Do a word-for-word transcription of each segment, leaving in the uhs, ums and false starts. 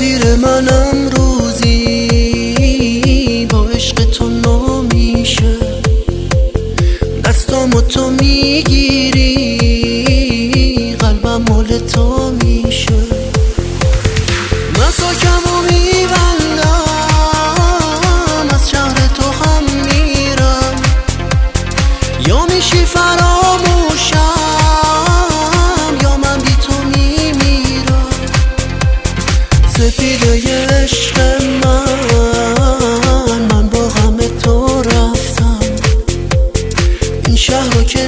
سفیر منم روزی با عشق تو نمیشه، دستامو تو میگیری قلبم مال تو میشه. مساکمو میبندم از شهر تو هم میرم، یا میشی فراموشم یا من بی تو میمیرم. سپیده عشق من، من با غم تو رفتم، این شهر رو که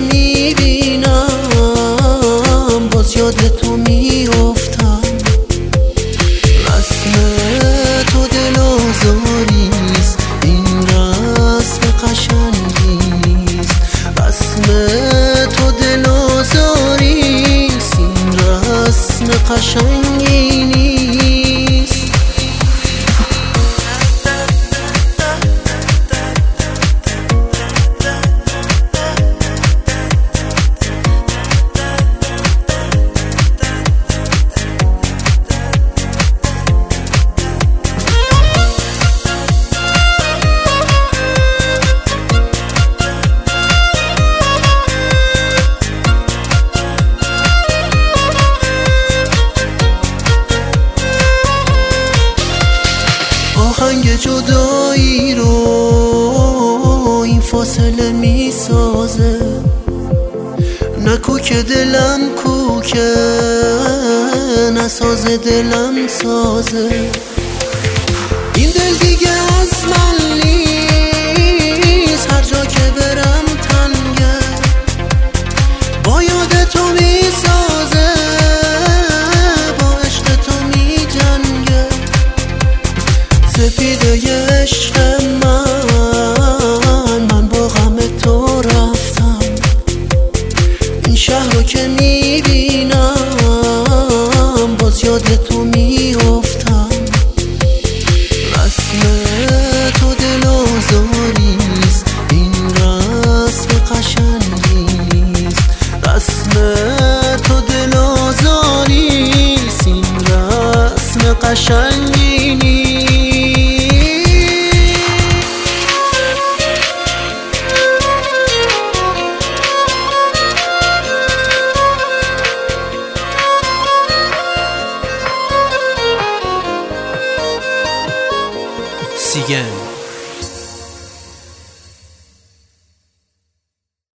میبینم باز یاد تو میافتم. رسم تو دل آزاریست، این رسم قشنگی نیست. رسم تو دل آزاریست، این رسم قشنگی نیست. آهنگ جدایی رو این فاصله میسازه، نکو که دلم کوکه نسازه دلم سازه. این دل دیگه از من نیست، هر جا که برم تنگه، با یاد تو میسازه، با عشق تو میجنگه. سپیده عشق من، من با غم تو رفتم، این شهر رو که میبینم باز یاد تو میافتم. رسم تو دل آزاریست، این رسم قشنگی نیست. رسم تو دل آزاریست، این رسم قشنگی نیست. Sigen